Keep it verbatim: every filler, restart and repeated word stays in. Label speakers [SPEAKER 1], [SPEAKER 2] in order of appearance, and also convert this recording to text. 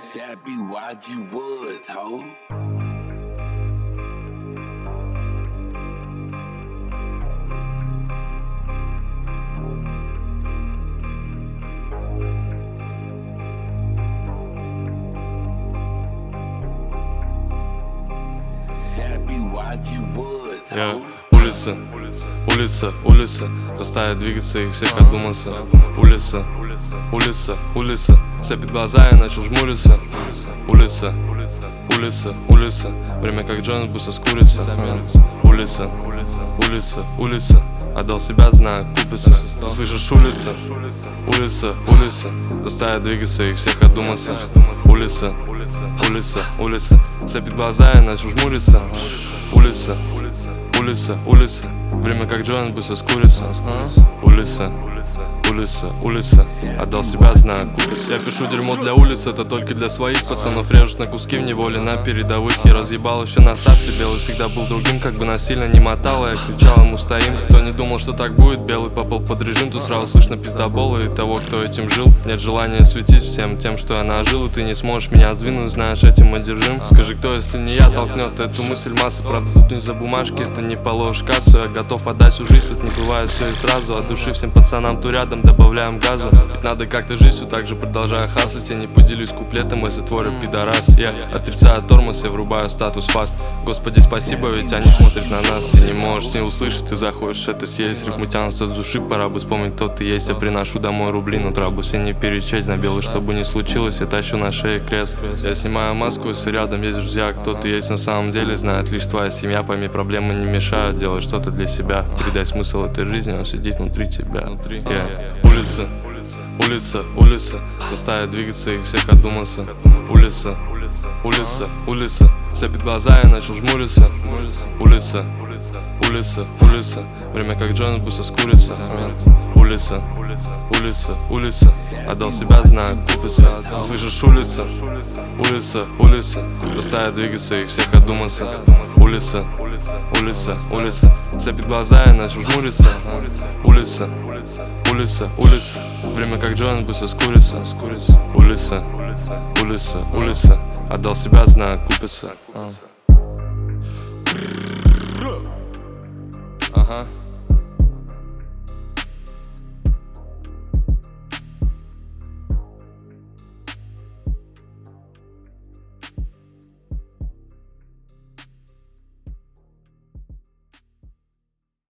[SPEAKER 1] That be Y G Woods, ho. That be Y G Woods,
[SPEAKER 2] Я
[SPEAKER 1] ho.
[SPEAKER 2] улица, улица, улица, заставит двигаться их всех одуматься. Улица, улица, улица, слепит глаза, я начал жмуриться. Улица, улица, улица, время как Джон Буса с курицы. Улица, улица, улица, отдал себя, знаю, купится. Ты слышишь, улица, улица, улица, заставит двигаться их всех одуматься. Улица, улица, улица, слепит глаза, я начал жмуриться. Улица, улица, улица, время как Джон Буса с курицы. Улица, улица, улица, отдал себя, знаю, купится. Я пишу дерьмо для улиц, это только для своих пацанов. Режут на куски в неволе на передовых. Я разъебал еще на старте, белый всегда был другим. Как бы насильно не мотало, я кричал ему стоим. Кто не думал, что так будет, белый попал под режим. Тут сразу слышно пиздобола и того, кто этим жил. Нет желания светить всем тем, что я нажил. И ты не сможешь меня сдвинуть, знаешь, этим одержим. Скажи, кто, если не я, толкнет эту мысль массы. Правда, тут не за бумажки, это не положишь кассу. Я готов отдать всю жизнь, тут не бывает все и сразу. От души всем пацанам тут рядом добавляем газу. Ведь надо как-то жить, все так же продолжая хасать. Я не поделюсь куплетом, если твой рэп пидорас. Я отрицаю тормоз, я врубаю статус фаст. Господи, спасибо, ведь они смотрят на нас. Ты не можешь не услышать, ты заходишь это съесть. Рифмы тянутся от души, пора бы вспомнить, кто ты есть. Я приношу домой рубли, но траблю все не перечесть. На белый, чтобы не случилось, я тащу на шее крест. Я снимаю маску, если рядом ездишь взяк. Кто ты есть на самом деле, знает лишь твоя семья. Пойми, проблемы не мешают делать что-то для себя. Передай смысл этой жизни, он сидит внутри тебя. Yeah. Улица, улица, улица, заставит двигаться их всех одуматься. Улица, улица, улица, слепит глаза, я начал жмуриться. Улица, улица, улица, время как Джон Буса с курицы. Улица, улица, улица, отдал себя, знаю, купится. Ты слышишь, улица, улица, улица, заставит двигаться их всех одуматься. Улица, улица, улица, слепит глаза, я начал жмуриться. Улица, улица, улица, время как Джон Буса с курицы. Улица, улица, улица, отдал себя, знаю, купится. Ага.